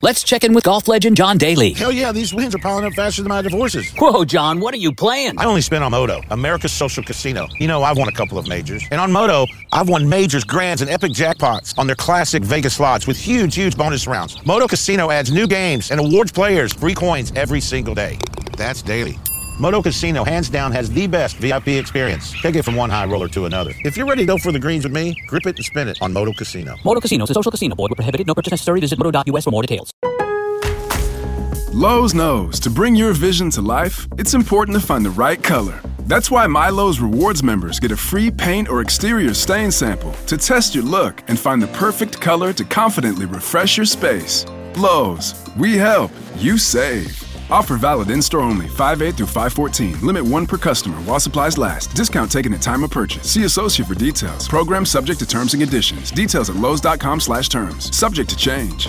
Let's check in with golf legend John Daly. Hell yeah, these wins are piling up faster than my divorces. Whoa, John, what are you playing? I only spin on Moto, America's social casino. You know, I've won a couple of majors. And on Moto, I've won majors, grands, and epic jackpots on their classic Vegas slots with huge bonus rounds. Moto Casino adds new games and awards players free coins every single day. That's daily. Moto Casino, hands down, has the best VIP experience. Take it from one high roller to another. If you're ready to go for the greens with me, grip it and spin it on Moto Casino. Moto Casino is a social casino. Void where prohibited. No purchase necessary. Visit moto.us for more details. Lowe's knows to bring your vision to life, it's important to find the right color. That's why MyLowe's Rewards members get a free paint or exterior stain sample to test your look and find the perfect color to confidently refresh your space. Lowe's, we help, you save. Offer valid in-store only, 5/8 through 5/14. Limit 1 per customer while supplies last. Discount taken at time of purchase. See associate for details. Program subject to terms and conditions. Details at lowes.com/terms. Subject to change.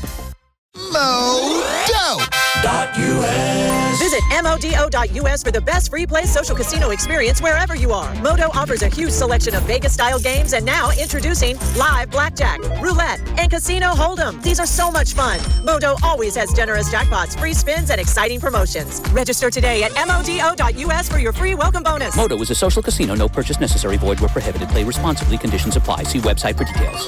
Modo.us. Visit MODO.us for the best free play social casino experience wherever you are. Modo offers a huge selection of Vegas-style games, and now introducing live blackjack, roulette, and casino hold'em. These are so much fun. Modo always has generous jackpots, free spins, and exciting promotions. Register today at MODO.us for your free welcome bonus. Modo is a social casino. No purchase necessary. Void where prohibited. Play responsibly. Conditions apply. See website for details.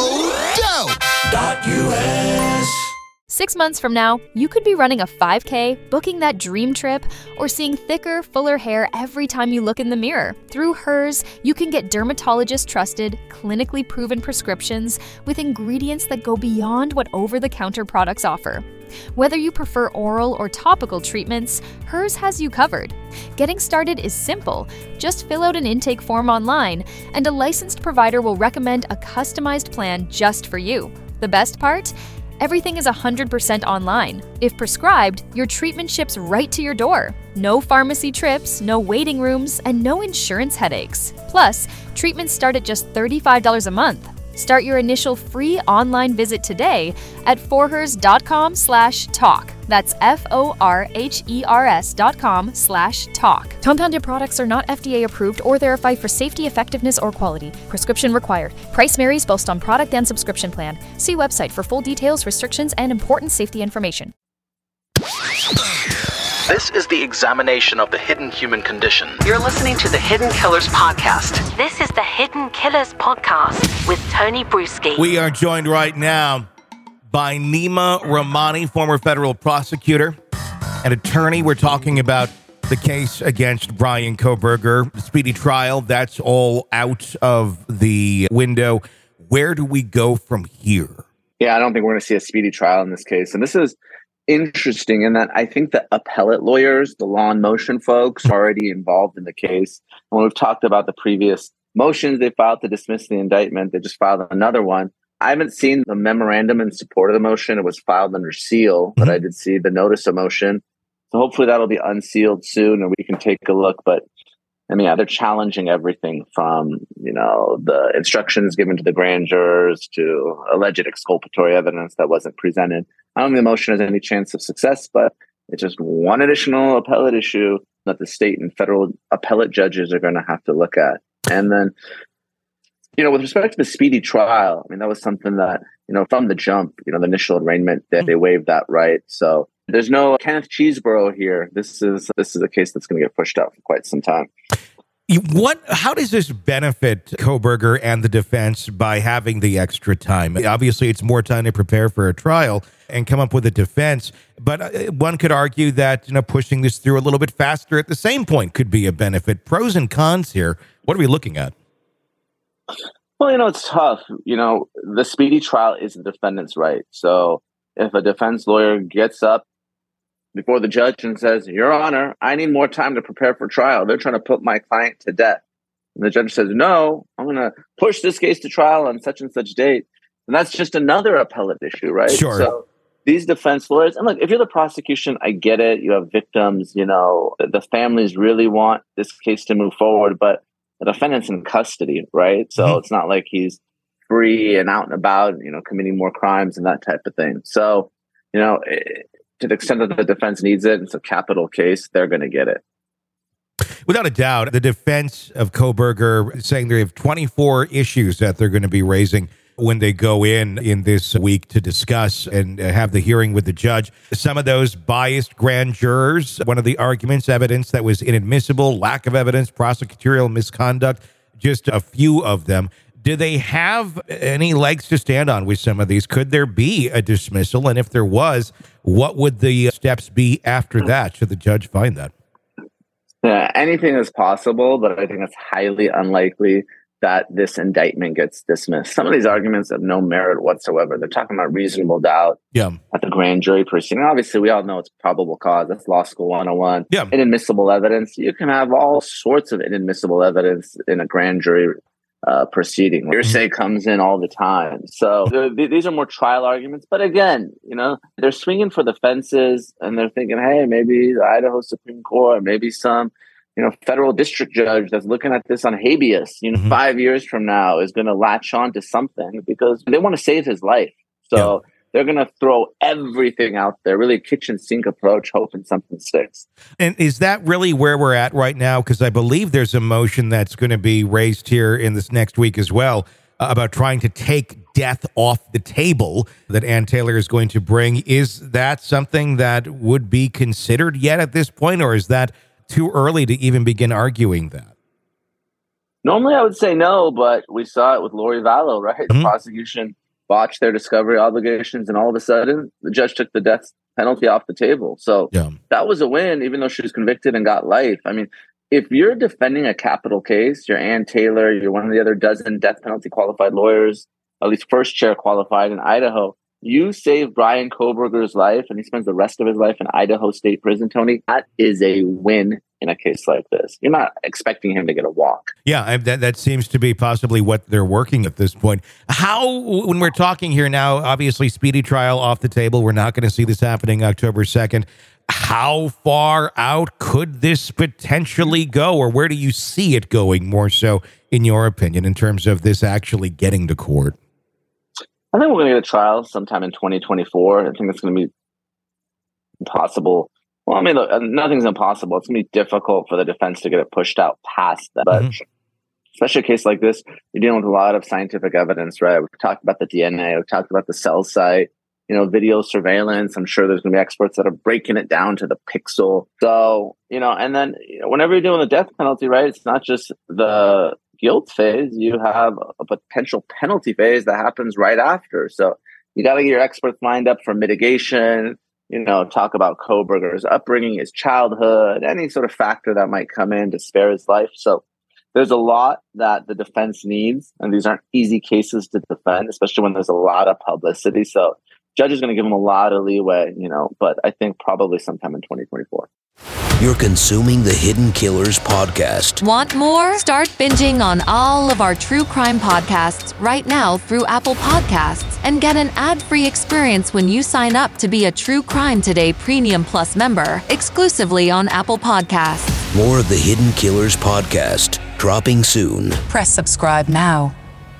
Modo.us. 6 months from now, you could be running a 5K, booking that dream trip, or seeing thicker, fuller hair every time you look in the mirror. Through Hers, you can get dermatologist-trusted, clinically proven prescriptions with ingredients that go beyond what over-the-counter products offer. Whether you prefer oral or topical treatments, Hers has you covered. Getting started is simple. Just fill out an intake form online, and a licensed provider will recommend a customized plan just for you. The best part? Everything is 100% online. If prescribed, your treatment ships right to your door. No pharmacy trips, no waiting rooms, and no insurance headaches. Plus, treatments start at just $35 a month. Start your initial free online visit today at forhers.com/talk. That's forhers.com/talk. Compounded products are not FDA approved or verified for safety, effectiveness, or quality. Prescription required. Price varies based on product and subscription plan. See website for full details, restrictions, and important safety information. This is the examination of the hidden human condition. You're listening to the Hidden Killers Podcast. This is the Hidden Killers Podcast with Tony Bruschi. We are joined right now by Nima Rahmani, former federal prosecutor and attorney. We're talking about the case against Bryan Kohberger, the speedy trial. That's all out of the window. Where do we go from here? Yeah, I don't think we're going to see a speedy trial in this case. And this is interesting in that I think the appellate lawyers, the law and motion folks, are already involved in the case. When we've talked about the previous motions they filed to dismiss the indictment, they just filed another one. I haven't seen the memorandum in support of the motion. It was filed under seal, but I did see the notice of motion. So hopefully that'll be unsealed soon and we can take a look. But I mean, yeah, they're challenging everything from, the instructions given to the grand jurors to alleged exculpatory evidence that wasn't presented. I don't think the motion has any chance of success, but it's just one additional appellate issue that the state and federal appellate judges are going to have to look at. And then, with respect to the speedy trial, I mean, that was something that, from the jump, the initial arraignment, they waived that right. So there's no Kenneth Chesebro here. This is a case that's going to get pushed out for quite some time. How does this benefit Kohberger and the defense by having the extra time? Obviously, it's more time to prepare for a trial and come up with a defense. But one could argue that pushing this through a little bit faster at the same point could be a benefit. Pros and cons here. What are we looking at? Well, it's tough. The speedy trial is the defendant's right. So if a defense lawyer gets up before the judge and says, Your Honor, I need more time to prepare for trial. They're trying to put my client to death. And the judge says, no, I'm going to push this case to trial on such and such date. And that's just another appellate issue, right? Sure. So these defense lawyers, and look, if you're the prosecution, I get it. You have victims, the families really want this case to move forward, but the defendant's in custody, right? So it's not like he's free and out and about, committing more crimes and that type of thing. So, to the extent that the defense needs it, it's a capital case, they're going to get it. Without a doubt, the defense of Kohberger saying they have 24 issues that they're going to be raising when they go in this week to discuss and have the hearing with the judge. Some of those biased grand jurors, one of the arguments, evidence that was inadmissible, lack of evidence, prosecutorial misconduct, just a few of them. Do they have any legs to stand on with some of these? Could there be a dismissal? And if there was, what would the steps be after that, should the judge find that? Yeah, anything is possible, but I think it's highly unlikely that this indictment gets dismissed. Some of these arguments have no merit whatsoever. They're talking about reasonable doubt at the grand jury proceeding. Obviously, we all know it's probable cause. That's law school 101. Inadmissible evidence. You can have all sorts of inadmissible evidence in a grand jury proceeding. Hearsay comes in all the time. So these are more trial arguments. But again, they're swinging for the fences and they're thinking, hey, maybe the Idaho Supreme Court, maybe some federal district judge that's looking at this on habeas, 5 years from now is going to latch on to something because they want to save his life. So they're going to throw everything out there, really a kitchen sink approach, hoping something sticks. And is that really where we're at right now? Because I believe there's a motion that's going to be raised here in this next week as well about trying to take death off the table that Ann Taylor is going to bring. Is that something that would be considered yet at this point, or is that too early to even begin arguing that? Normally I would say no, but we saw it with Lori Vallow, right? The prosecution botched their discovery obligations, and all of a sudden the judge took the death penalty off the table. So that was a win, even though she was convicted and got life. I mean, if you're defending a capital case, you're Ann Taylor, you're one of the other dozen death penalty qualified lawyers, at least first chair qualified in Idaho, you save Bryan Kohberger's life and he spends the rest of his life in Idaho State Prison, Tony. That is a win in a case like this. You're not expecting him to get a walk. Yeah, that seems to be possibly what they're working at this point. How, when we're talking here now, obviously speedy trial off the table. We're not going to see this happening October 2nd. How far out could this potentially go, or where do you see it going more so, in your opinion, in terms of this actually getting to court? I think we're going to get a trial sometime in 2024. I think it's going to be impossible. Well, I mean, look, nothing's impossible. It's going to be difficult for the defense to get it pushed out past that. But especially a case like this, you're dealing with a lot of scientific evidence, right? We've talked about the DNA. We've talked about the cell site, video surveillance. I'm sure there's going to be experts that are breaking it down to the pixel. So, and then whenever you're doing the death penalty, right, it's not just the guilt phase, you have a potential penalty phase that happens right after. So you got to get your experts lined up for mitigation, talk about Kohberger's upbringing, his childhood, any sort of factor that might come in to spare his life. So there's a lot that the defense needs, and these aren't easy cases to defend, especially when there's a lot of publicity. So judge is going to give him a lot of leeway, but I think probably sometime in 2024. You're consuming the Hidden Killers podcast. Want more? Start binging on all of our true crime podcasts right now through Apple Podcasts and get an ad-free experience when you sign up to be a True Crime Today Premium Plus member exclusively on Apple Podcasts. More of the Hidden Killers podcast dropping soon. Press subscribe now.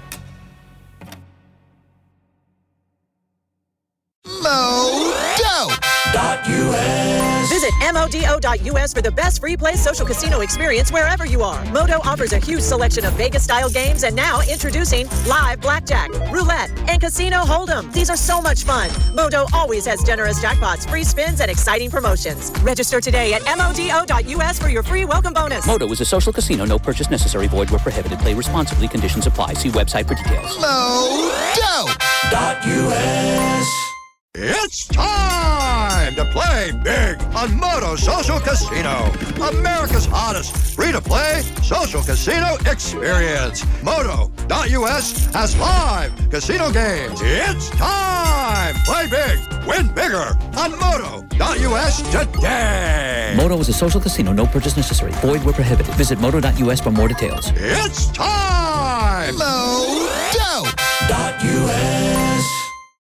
Visit MODO.US for the best free play social casino experience wherever you are. Modo offers a huge selection of Vegas-style games, and now introducing live blackjack, roulette, and casino hold'em. These are so much fun. Modo always has generous jackpots, free spins, and exciting promotions. Register today at MODO.US for your free welcome bonus. Modo is a social casino. No purchase necessary. Void where prohibited. Play responsibly. Conditions apply. See website for details. Modo.US. It's time to play big on Modo Social Casino, America's hottest free-to-play social casino experience. Modo.US has live casino games. It's time! Play big, win bigger on Modo.US today. Modo is a social casino. No purchase necessary. Void where prohibited. Visit Modo.US for more details. It's time! Modo.US.